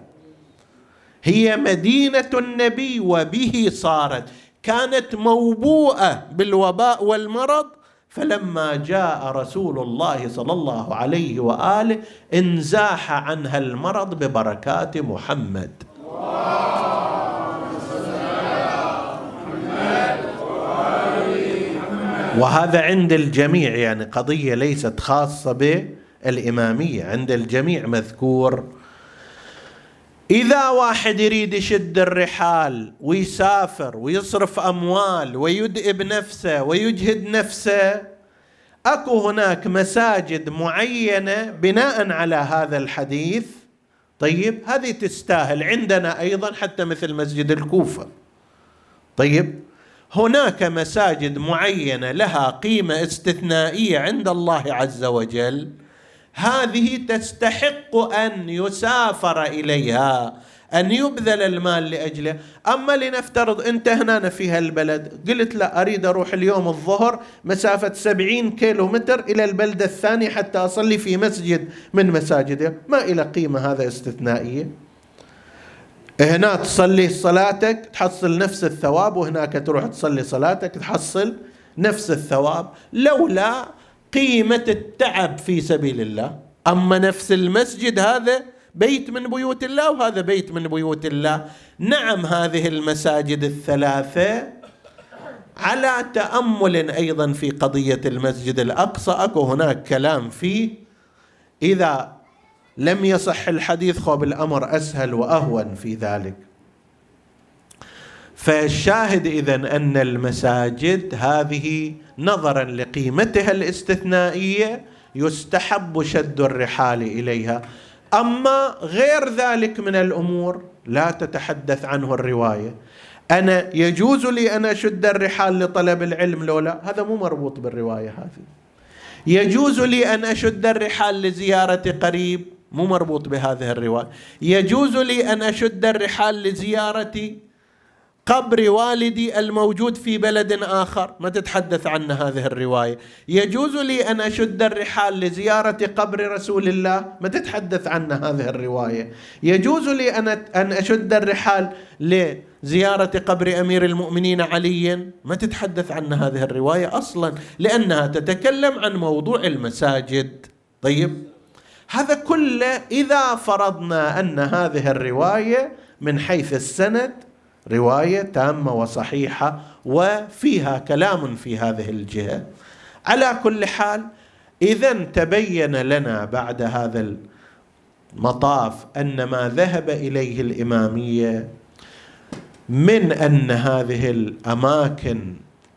هي مدينة النبي وبه صارت، كانت موبوءة بالوباء والمرض، فلما جاء رسول الله صلى الله عليه وآله انزاح عنها المرض ببركات محمد. وهذا عند الجميع، يعني قضية ليست خاصة بالإمامية، عند الجميع مذكور. إذا واحد يريد يشد الرحال ويسافر ويصرف أموال ويدئب نفسه ويجهد نفسه، أكو هناك مساجد معينة بناء على هذا الحديث. طيب، هذه تستاهل عندنا أيضا حتى مثل مسجد الكوفة. طيب، هناك مساجد معينة لها قيمة استثنائية عند الله عز وجل، هذه تستحق أن يسافر إليها، أن يبذل المال لأجله. أما لنفترض أنت هنا في هالبلد قلت لا، أريد أروح اليوم الظهر مسافة سبعين كيلو متر إلى البلدة الثانية حتى أصلي في مسجد من مساجده، ما إلى قيمة هذا استثنائية. هنا تصلي صلاتك تحصل نفس الثواب، وهناك تروح تصلي صلاتك تحصل نفس الثواب، لولا قيمة التعب في سبيل الله. أما نفس المسجد هذا بيت من بيوت الله وهذا بيت من بيوت الله. نعم، هذه المساجد الثلاثة على تأمل أيضا في قضية المسجد الأقصى، أكو هناك كلام فيه، إذا لم يصح الحديث خب الأمر أسهل وأهون في ذلك. فالشاهد إذن أن المساجد هذه نظرا لقيمتها الاستثنائية يستحب شد الرحال إليها. أما غير ذلك من الأمور لا تتحدث عنه الرواية. أنا يجوز لي أن أشد الرحال لطلب العلم لو لا، هذا مو مربوط بالرواية هذه. يجوز لي أن أشد الرحال لزيارة قريب، مو مربوط بهذه الرواية. يجوز لي أن أشد الرحال لزيارة قبر والدي الموجود في بلد آخر، ما تتحدث عنه هذه الرواية. يجوز لي أن أشد الرحال لزيارة قبر رسول الله، ما تتحدث عنه هذه الرواية. يجوز لي أن أشد الرحال لزيارة قبر أمير المؤمنين علي، ما تتحدث عنه هذه الرواية أصلا، لأنها تتكلم عن موضوع المساجد. طيب، هذا كله إذا فرضنا أن هذه الرواية من حيث السند رواية تامة وصحيحة وفيها كلام في هذه الجهة. على كل حال، إذن تبين لنا بعد هذا المطاف أن ما ذهب إليه الإمامية من أن هذه الأماكن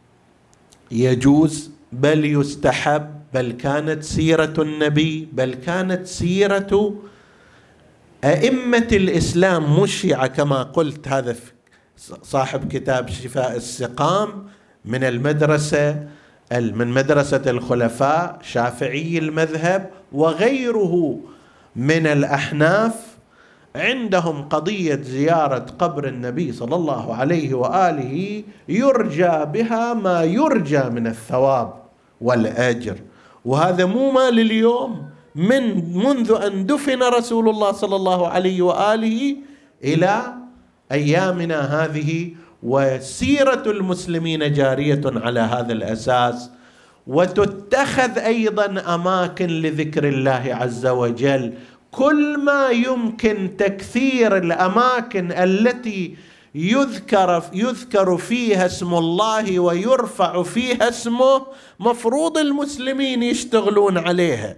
يجوز بل يستحب، بل كانت سيرة النبي، بل كانت سيرة أئمة الإسلام مشيعة كما قلت. هذا صاحب كتاب شفاء السقام من المدرسة من مدرسة الخلفاء شافعي المذهب وغيره من الأحناف، عندهم قضية زيارة قبر النبي صلى الله عليه وآله يرجى بها ما يرجى من الثواب والأجر. وهذا مو مال اليوم، من منذ أن دفن رسول الله صلى الله عليه وآله إلى أيامنا هذه، وسيرة المسلمين جارية على هذا الأساس. وتتخذ أيضا أماكن لذكر الله عز وجل، كل ما يمكن تكثير الأماكن التي يذكر يذكر فيها اسم الله ويرفع فيها اسمه، مفروض المسلمين يشتغلون عليها.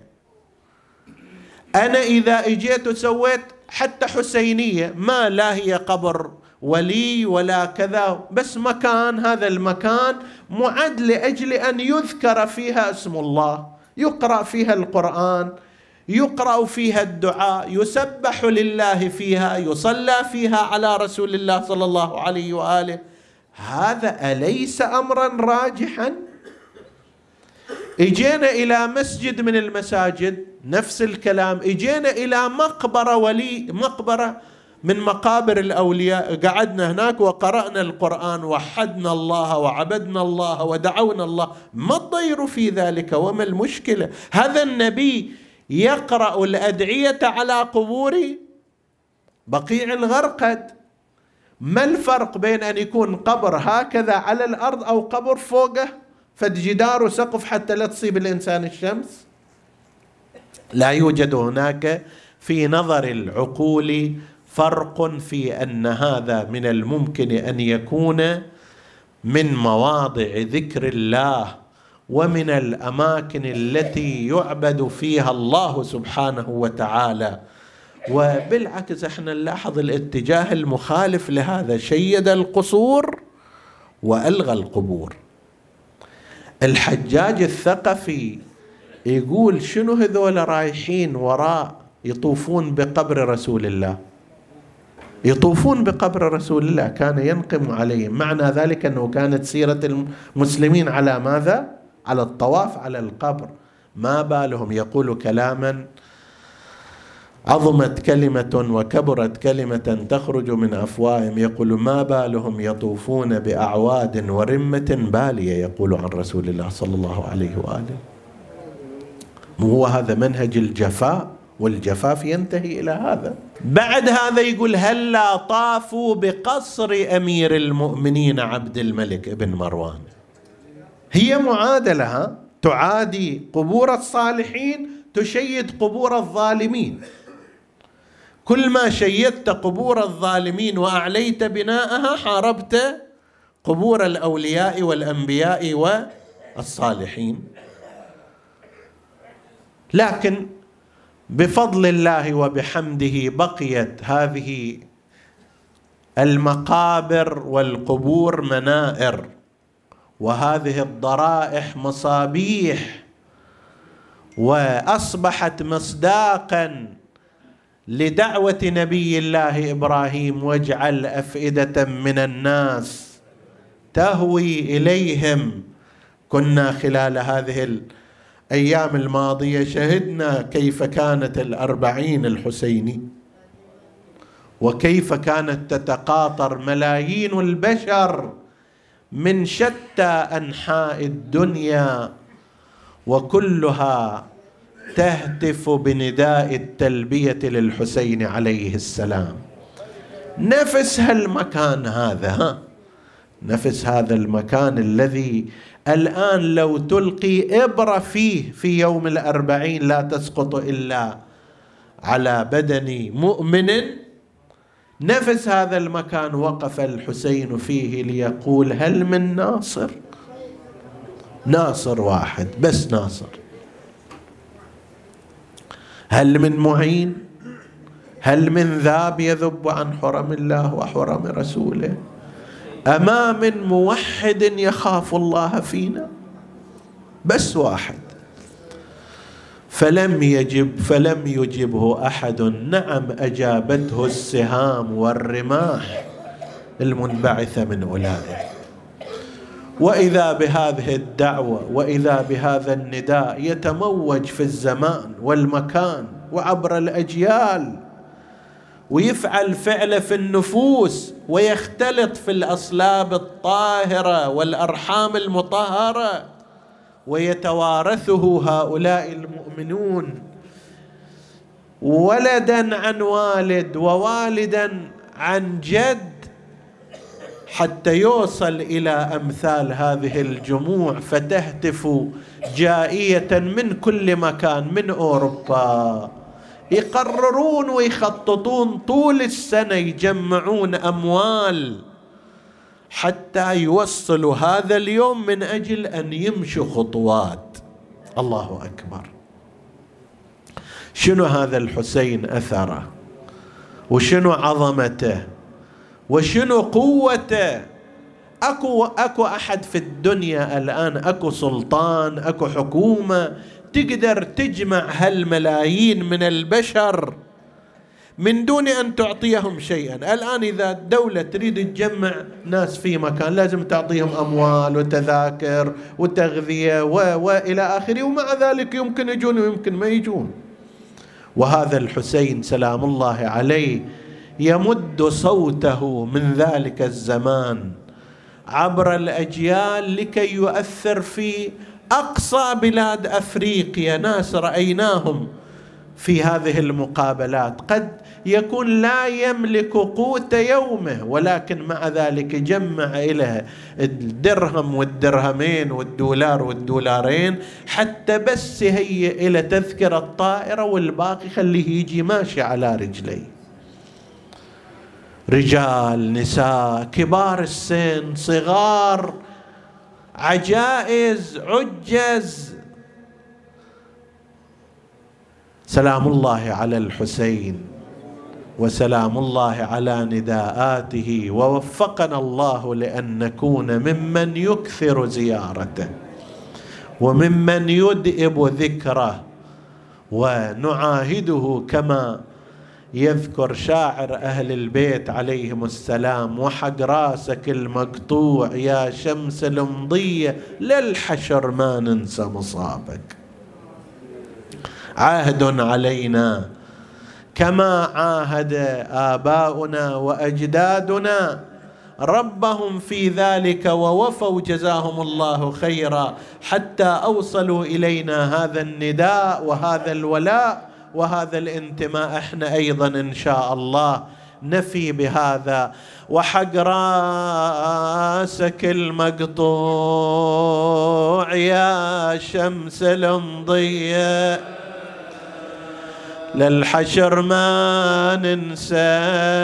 أنا إذا اجيت وسويت حتى حسينية، ما لا هي قبر ولي ولا كذا، بس مكان، هذا المكان معد لأجل أن يذكر فيها اسم الله، يقرأ فيها القرآن، يقرأ فيها الدعاء، يسبح لله فيها، يصلى فيها على رسول الله صلى الله عليه وآله. هذا أليس أمرا راجحا؟ اجينا إلى مسجد من المساجد نفس الكلام، اجينا إلى مقبرة ولي، مقبرة من مقابر الأولياء، قعدنا هناك وقرأنا القرآن، وحدنا الله وعبدنا الله ودعونا الله، ما الضير في ذلك وما المشكلة؟ هذا النبي يقرأ الأدعية على قبور بقيع الغرقد. ما الفرق بين أن يكون قبر هكذا على الأرض أو قبر فوقه فد جدار وسقف حتى لا تصيب الإنسان الشمس؟ لا يوجد هناك في نظر العقول فرق في أن هذا من الممكن أن يكون من مواضع ذكر الله ومن الأماكن التي يعبد فيها الله سبحانه وتعالى. وبالعكس احنا نلاحظ الاتجاه المخالف لهذا، شيد القصور وألغى القبور. الحجاج الثقفي يقول شنو هذول رايحين وراء يطوفون بقبر رسول الله، يطوفون بقبر رسول الله، كان ينقم عليهم. معنى ذلك أنه كانت سيرة المسلمين على ماذا؟ على الطواف على القبر. ما بالهم يقول كلاما عظمت كلمة وكبرت كلمة تخرج من أفواههم، يقول ما بالهم يطوفون بأعواد ورمة بالية، يقول عن رسول الله صلى الله عليه وآله. هو هذا منهج الجفاء، والجفاف ينتهي إلى هذا. بعد هذا يقول هلا طافوا بقصر أمير المؤمنين عبد الملك ابن مروان. هي معادلة، ها؟ تعادي قبور الصالحين تشيد قبور الظالمين. كل ما شيدت قبور الظالمين وأعليت بناءها حاربت قبور الأولياء والأنبياء والصالحين. لكن بفضل الله وبحمده بقيت هذه المقابر والقبور منائر، وهذه الضرائح مصابيح، وأصبحت مصداقا لدعوة نبي الله إبراهيم: واجعل أفئدة من الناس تهوي إليهم. كنا خلال هذه الأيام الماضية شهدنا كيف كانت الأربعين الحسيني، وكيف كانت تتقاطر ملايين البشر من شتى أنحاء الدنيا، وكلها تهتف بنداء التلبية للحسين عليه السلام. نفس هالمكان هذا، ها نفس هذا المكان الذي الآن لو تلقي إبرة فيه في يوم الأربعين لا تسقط إلا على بدن مؤمن. نفس هذا المكان وقف الحسين فيه ليقول: هل من ناصر؟ ناصر واحد بس، ناصر. هل من معين؟ هل من ذاب يذب عن حرم الله وحرم رسوله؟ أما من موحد يخاف الله فينا؟ بس واحد. فلم يجب فلم يجبه أحد. نعم، أجابته السهام والرماح المنبعثة من أولئك. وإذا بهذه الدعوة وإذا بهذا النداء يتموج في الزمان والمكان وعبر الأجيال، ويفعل فعله في النفوس، ويختلط في الأصلاب الطاهرة والأرحام المطهرة، ويتوارثه هؤلاء المؤمنون ولدا عن والد ووالدا عن جد، حتى يوصل إلى أمثال هذه الجموع فتهتف جائية من كل مكان، من أوروبا. يقررون ويخططون طول السنة، يجمعون أموال حتى يوصلوا هذا اليوم من أجل أن يمشوا خطوات. الله أكبر. شنو هذا الحسين أثره، وشنو عظمته، وشنو قوته؟ أكو, أكو أحد في الدنيا الآن، أكو سلطان، أكو حكومة تقدر تجمع هالملايين من البشر من دون أن تعطيهم شيئا؟ الآن إذا الدولة تريد تجمع ناس في مكان لازم تعطيهم أموال وتذاكر وتغذية وإلى آخره، ومع ذلك يمكن يجون ويمكن ما يجون. وهذا الحسين سلام الله عليه يمد صوته من ذلك الزمان عبر الأجيال لكي يؤثر في أقصى بلاد أفريقيا. ناس رأيناهم في هذه المقابلات قد يكون لا يملك قوت يومه، ولكن مع ذلك جمع إليه الدرهم والدرهمين والدولار والدولارين حتى بس يهيئ إلى تذكرة الطائرة، والباقي خليه يجي ماشي على رجليه. رجال، نساء، كبار السن، صغار، عجائز، عجز، سلام الله على الحسين وسلام الله على نداءاته. ووفقنا الله لأن نكون ممن يكثر زيارته وممن يدئب ذكره، ونعاهده كما يذكر شاعر أهل البيت عليهم السلام: وحق راسك المقطوع يا شمس المضية للحشر ما ننسى مصابك. عهد علينا كما عاهد آباؤنا وأجدادنا ربهم في ذلك ووفوا جزاهم الله خيرا، حتى أوصلوا إلينا هذا النداء وهذا الولاء وهذا الانتماء. احنا أيضا إن شاء الله نفي بهذا. وحق راسك المقطوع يا شمس المضية للحشر ما ننسى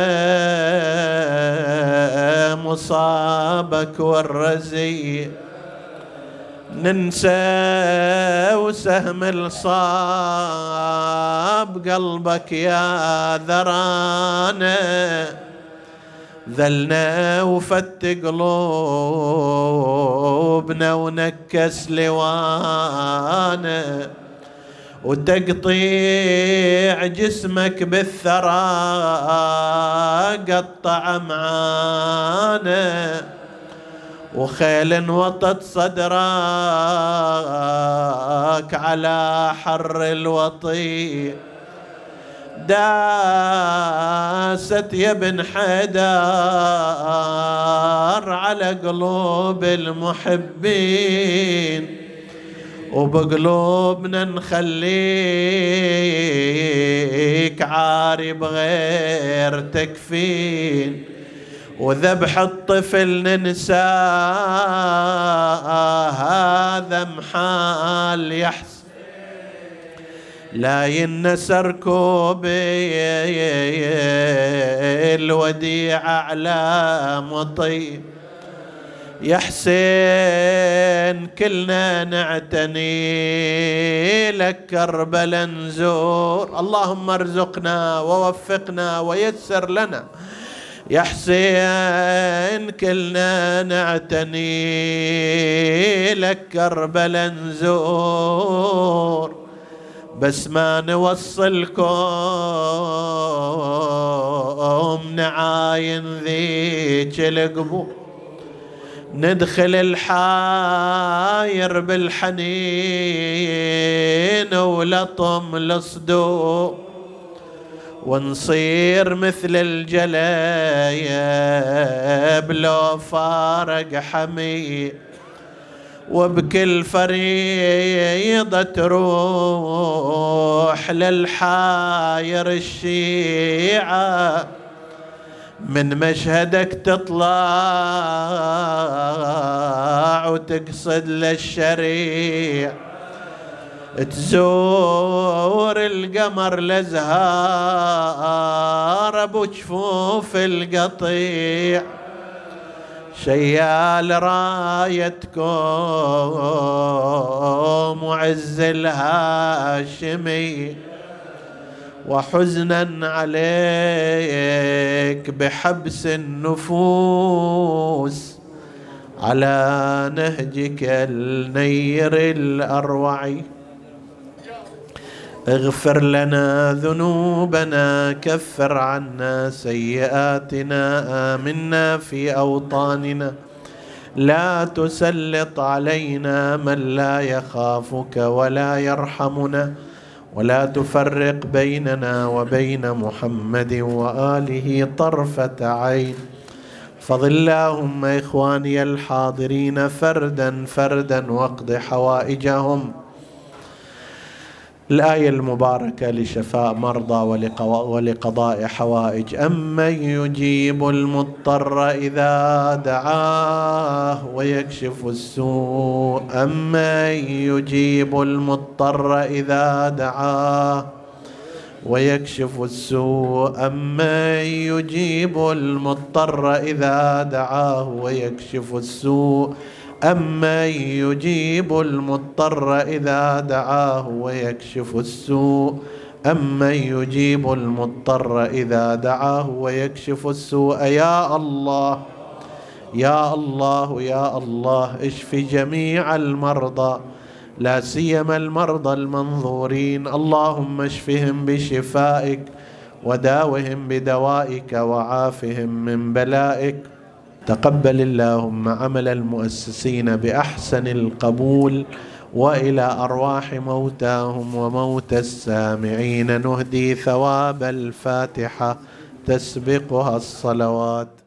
مصابك والرزي، ننسى وسهم الصاب قلبك يا ذرانا، ذلنا وفت قلوبنا ونكس لوانا، وتقطيع جسمك بالثرى قطع معانا، وخيل وطت صدرك على حر الوطي، داست يا ابن حيدر على قلوب المحبين، وبقلوبنا نخليك عاري بغير تكفين، وذبح الطفل ننسى هذا محال يحسن، لا ينسى ركوب الوديع على مطي، يا حسين كلنا نعتني لك كربلا نزور، اللهم ارزقنا ووفقنا ويسر لنا، يا حسين كلنا نعتني لك كربلا نزور، بس ما نوصلكم نعاين ذيك القبور، ندخل الحاير بالحنين ولطم الصدور، ونصير مثل الجلايب لو فارق حمي، وبكل فريضة تروح للحاير الشيعة، من مشهدك تطلع وتقصد للشريع، تزور القمر لزهار ابو جفوف القطيع، شيال رايتكم وعز الهاشمي، وحزنا عليك بحبس النفوس على نهجك النير الأروع، اغفر لنا ذنوبنا كفر عنا سيئاتنا آمنا في أوطاننا، لا تسلط علينا من لا يخافك ولا يرحمنا، ولا تفرق بيننا وبين محمد وآله طرفة عين، فضل اللهم إخواني الحاضرين فردا فردا واقض حوائجهم. الآية المباركة لشفاء مرضى ولقضاء حوائج. أمن يجيب المضطر إذا دعاه ويكشف السوء، أمن يجيب المضطر إذا دعاه ويكشف السوء، أمن يجيب المضطر إذا دعاه ويكشف السوء، أمن يجيب المضطر إذا دعاه ويكشف السوء، أمن يجيب المضطر إذا دعاه ويكشف السوء. يا الله يا الله يا الله اشف جميع المرضى، لا سيما المرضى المنظورين، اللهم اشفهم بشفائك وداوهم بدوائك وعافهم من بلائك. تقبل اللهم عمل المؤسسين بأحسن القبول، وإلى أرواح موتاهم وموتى السامعين نهدي ثواب الفاتحة تسبقها الصلوات.